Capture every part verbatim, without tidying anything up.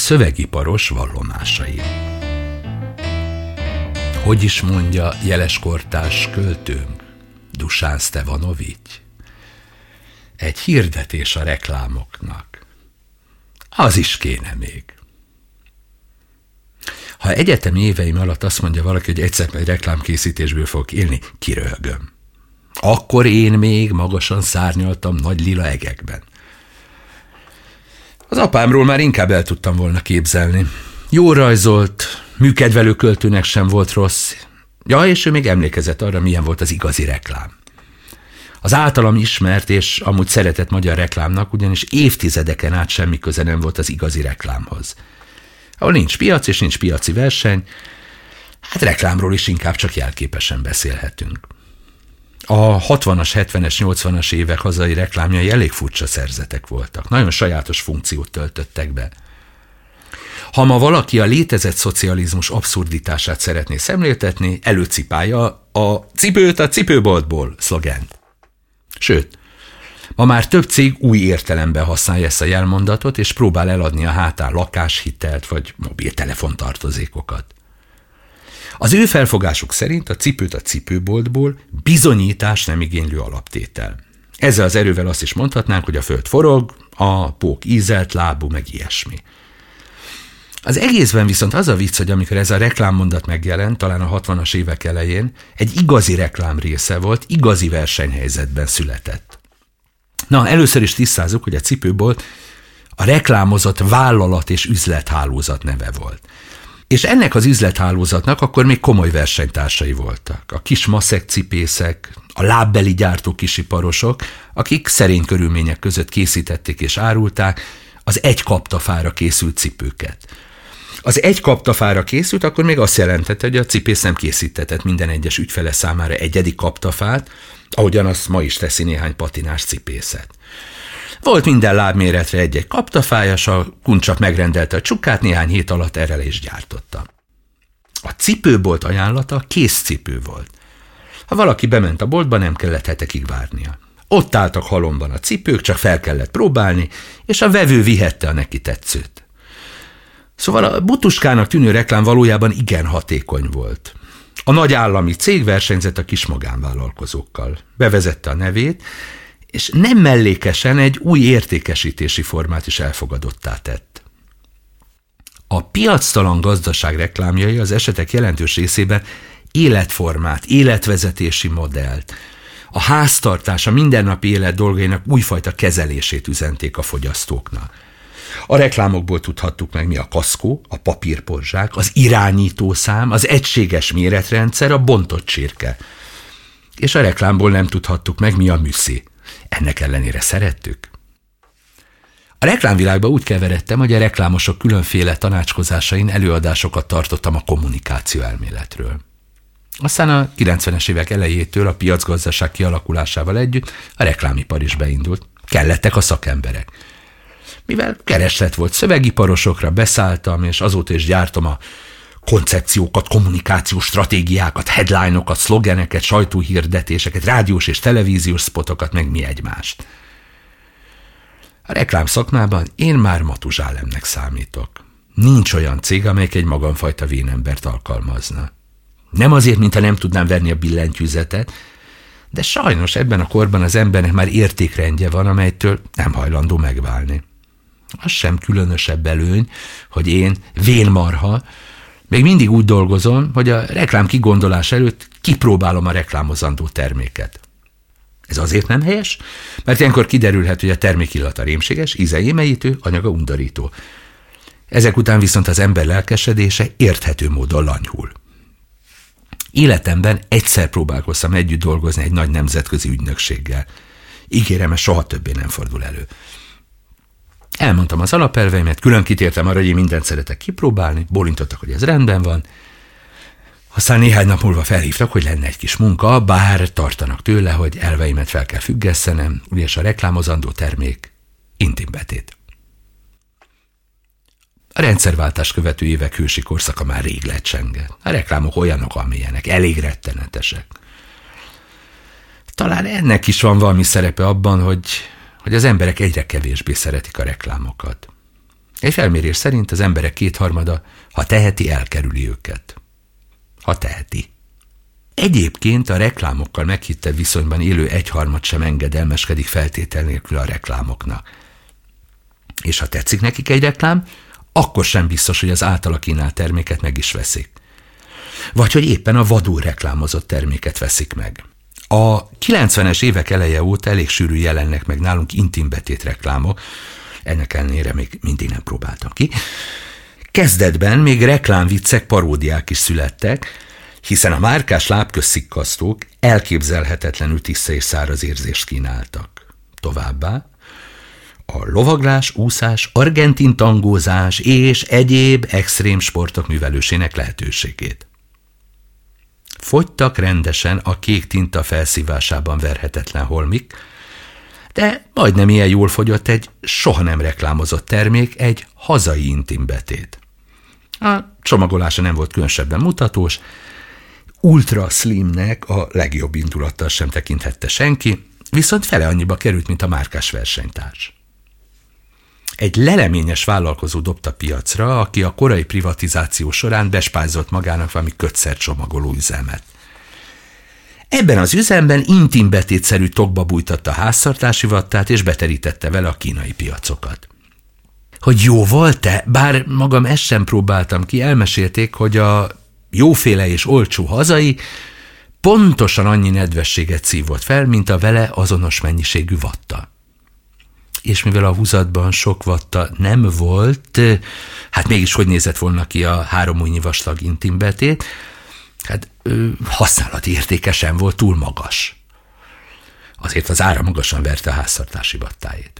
szövegiparos vallomásai. Hogy is mondja jeles kortárs költőnk, Dušan Stevanović? Egy hirdetés a reklámoknak. Az is kéne még. Ha egyetemi éveim alatt azt mondja valaki, hogy egyszer egy reklámkészítésből fogok élni, kiröhögöm. Akkor én még magasan szárnyaltam nagy lila egekben. Az apámról már inkább el tudtam volna képzelni. Jól rajzolt, műkedvelő költőnek sem volt rossz. Ja, és ő még emlékezett arra, milyen volt az igazi reklám. Az általam ismert és amúgy szeretett magyar reklámnak ugyanis évtizedeken át semmi köze nem volt az igazi reklámhoz. Ahol nincs piac és nincs piaci verseny, hát reklámról is inkább csak jelképesen beszélhetünk. A hatvanas, hetvenes, nyolcvanas évek hazai reklámjai elég furcsa szerzetek voltak. Nagyon sajátos funkciót töltöttek be. Ha ma valaki a létezett szocializmus abszurditását szeretné szemléltetni, előcipálja a cipőt a cipőboltból szlogent. Sőt, ma már több cég új értelemben használja ezt a jelmondatot, és próbál eladni a hátán lakáshitelt vagy mobiltelefontartozékokat. Az ő felfogásuk szerint a cipőt a cipőboltból bizonyítás nem igénylő alaptétel. Ezzel az erővel azt is mondhatnánk, hogy a föld forog, a pók ízelt lábú, meg ilyesmi. Az egészben viszont az a vicc, hogy amikor ez a reklámmondat megjelent, talán a hatvanas évek elején, egy igazi reklám része volt, igazi versenyhelyzetben született. Na, először is tisztázzuk, hogy a cipőbolt a reklámozott vállalat és üzlethálózat neve volt. És ennek az üzlethálózatnak akkor még komoly versenytársai voltak. A kis maszek cipészek, a lábbeli gyártó kisiparosok, akik szerény körülmények között készítették és árulták az egy kaptafára készült cipőket. Az egy kaptafára készült, akkor még azt jelentette, hogy a cipész nem készítetett minden egyes ügyfele számára egyedi kaptafát, ahogyan azt ma is teszi néhány patinás cipészet. Volt minden lábméretre egy-egy kaptafája, s a kuncsap megrendelte a csukát, néhány hét alatt erre le is gyártotta. A cipőbolt ajánlata készcipő volt. Ha valaki bement a boltba, nem kellett hetekig várnia. Ott álltak halomban a cipők, csak fel kellett próbálni, és a vevő vihette a neki tetszőt. Szóval a butuskának tűnő reklám valójában igen hatékony volt. A nagy állami cég versenyzett a kis magánvállalkozókkal. Bevezette a nevét, és nem mellékesen egy új értékesítési formát is elfogadottá tett. A piactalan gazdaság reklámjai az esetek jelentős részében életformát, életvezetési modellt, a háztartás, a mindennapi élet dolgainak újfajta kezelését üzenték a fogyasztóknak. A reklámokból tudhattuk meg, mi a kaszkó, a papírporzsák, az irányítószám, az egységes méretrendszer, a bontott csirke. És a reklámból nem tudhattuk meg, mi a műszi. Ennek ellenére szerettük. A reklámvilágban úgy keveredtem, hogy a reklámosok különféle tanácskozásain előadásokat tartottam a kommunikáció elméletről. Aztán a kilencvenes évek elejétől a piacgazdaság kialakulásával együtt a reklámipar is beindult. Kellettek a szakemberek. Mivel kereslet volt szövegiparosokra, beszálltam, és azóta is gyártom a koncepciókat, kommunikációs stratégiákat, headline-okat, szlogeneket, sajtóhirdetéseket, rádiós és televíziós szpotokat, meg mi egymást. A reklám szakmában én már Matuzsálemnek számítok. Nincs olyan cég, amelyik egy magamfajta vénembert alkalmazna. Nem azért, mintha nem tudnám verni a billentyűzetet, de sajnos ebben a korban az embernek már értékrendje van, amelytől nem hajlandó megválni. Az sem különösebb előny, hogy én, vénmarha, még mindig úgy dolgozom, hogy a reklám kigondolás előtt kipróbálom a reklámozandó terméket. Ez azért nem helyes, mert ilyenkor kiderülhet, hogy a termék illata rémséges, íze émeítő, anyaga undorító. Ezek után viszont az ember lelkesedése érthető módon lanyhul. Életemben egyszer próbálkoztam együtt dolgozni egy nagy nemzetközi ügynökséggel. Ígérem, ez soha többé nem fordul elő. Elmondtam az alapelveimet, külön kitértem arra, hogy én mindent szeretek kipróbálni, bólintottak, hogy ez rendben van. Aztán néhány nap múlva felhívtak, hogy lenne egy kis munka, bár tartanak tőle, hogy elveimet fel kell függesszenem, ugyanis a reklámozandó termék intim betét. A rendszerváltás követő évek hősi korszaka már rég lecsengett. A reklámok olyanok, amilyenek, elég rettenetesek. Talán ennek is van valami szerepe abban, hogy, hogy az emberek egyre kevésbé szeretik a reklámokat. Egy felmérés szerint az emberek kétharmada, ha teheti, elkerüli őket. Ha teheti. Egyébként a reklámokkal meghittebb viszonyban élő egyharmad sem engedelmeskedik feltétel nélkül a reklámoknak. És ha tetszik nekik egy reklám, akkor sem biztos, hogy az általa kínált terméket meg is veszik. Vagy hogy éppen a vadul reklámozott terméket veszik meg. A kilencvenes évek eleje óta elég sűrű jelennek meg nálunk intimbetét reklámok, ennek ellenére még mindig nem próbáltam ki. Kezdetben még reklámviccek, paródiák is születtek, hiszen a márkás lábközszikkasztók elképzelhetetlenül tiszta és száraz érzést kínáltak. Továbbá a lovaglás, úszás, argentin tangózás és egyéb extrém sportok művelősének lehetőségét. Fogytak rendesen a kék tinta felszívásában verhetetlen holmik, de majdnem ilyen jól fogyott egy soha nem reklámozott termék, egy hazai intimbetét. A csomagolása nem volt különösebben mutatós, ultra slimnek a legjobb indulattal sem tekinthette senki, viszont fele annyiba került, mint a márkás versenytárs. Egy leleményes vállalkozó dobta piacra, aki a korai privatizáció során bespájzolt magának valami kötszercsomagoló üzemet. Ebben az üzemben intimbetétszerű tokba bújtatta a háztartási vattát, és beterítette vele a kínai piacokat. Hogy jó volt-e? Bár magam ezt sem próbáltam ki, elmesélték, hogy a jóféle és olcsó hazai pontosan annyi nedvességet szívott fel, mint a vele azonos mennyiségű vatta. És mivel a húzatban sok vatta nem volt, hát mégis hogy nézett volna ki a három ujjnyi vastag intimbetét, hát használati értéke sem volt túl magas. Azért az ára magasan verte a háztartási vattájét.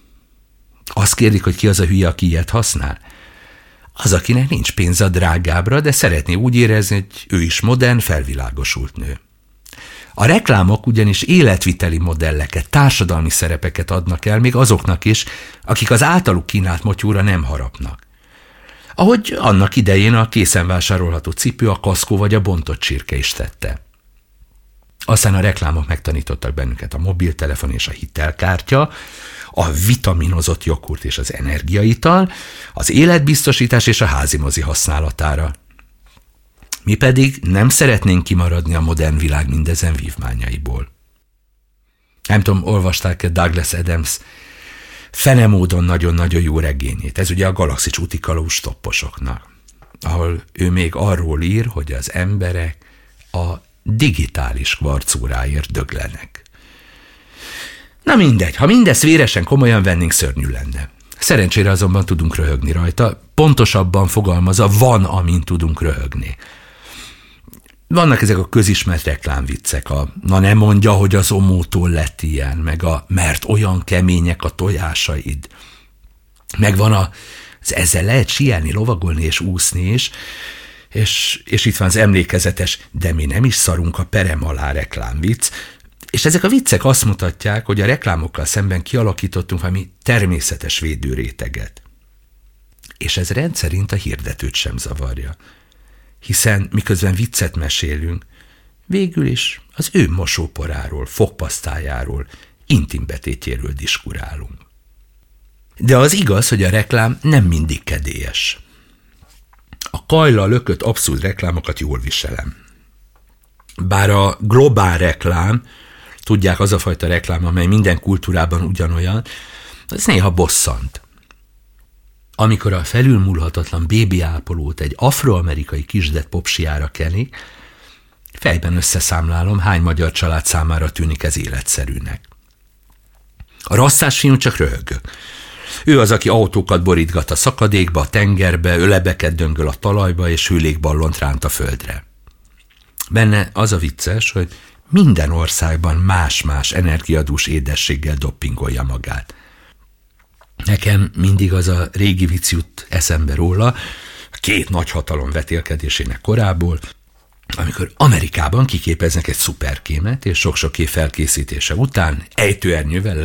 Azt kérdik, hogy ki az a hülye, aki ilyet használ? Az, akinek nincs pénze a drágábbra, de szeretné úgy érezni, hogy ő is modern, felvilágosult nő. A reklámok ugyanis életviteli modelleket, társadalmi szerepeket adnak el még azoknak is, akik az általuk kínált motyúra nem harapnak. Ahogy annak idején a készen vásárolható cipő, a kaszkó vagy a bontott csirke is tette. Aztán a reklámok megtanítottak bennünket a mobiltelefon és a hitelkártya, a vitaminozott joghurt és az energiaital, az életbiztosítás és a házimozi használatára. Mi pedig nem szeretnénk kimaradni a modern világ mindezen vívmányaiból. Nem tudom, olvasták-e Douglas Adams fenemódon nagyon-nagyon jó regényét. Ez ugye a Galaxis útikalós topposoknak, ahol ő még arról ír, hogy az emberek a digitális kvarcóráért döglenek. Na mindegy, ha mindezt véresen komolyan vennénk, szörnyű lenne. Szerencsére azonban tudunk röhögni rajta, pontosabban fogalmazva van, amint tudunk röhögni. Vannak ezek a közismert reklámviccek, a na nem mondja, hogy az omótól lett ilyen, meg a mert olyan kemények a tojásaid. Meg van a, az ezzel lehet síelni, lovagolni és úszni is, és, és itt van az emlékezetes, de mi nem is szarunk a perem alá reklámvicc, és ezek a viccek azt mutatják, hogy a reklámokkal szemben kialakítottunk valami természetes védőréteget. És ez rendszerint a hirdetőt sem zavarja. Hiszen miközben viccet mesélünk, végül is az ő mosóporáról, fogpasztájáról, intimbetétjéről diskurálunk. De az igaz, hogy a reklám nem mindig kedélyes. A kajla lökött abszurd reklámokat jól viselem. Bár a globál reklám, tudják, az a fajta reklám, amely minden kultúrában ugyanolyan, az néha bosszant. Amikor a felülmúlhatatlan bébiápolót egy afroamerikai kisdet popsiára kenik, fejben összeszámlálom, hány magyar család számára tűnik ez életszerűnek. A rasszás fiú csak röhög. Ő az, aki autókat borítgat a szakadékba, a tengerbe, ölebeket döngöl a talajba, és hőlékballont ránt a földre. Benne az a vicces, hogy minden országban más-más energiadús édességgel doppingolja magát. Nekem mindig az a régi vicc jut eszembe róla, a két nagyhatalom vetélkedésének korából, amikor Amerikában kiképeznek egy szuperkémet, és sok-sok év felkészítése után ejtőernyővel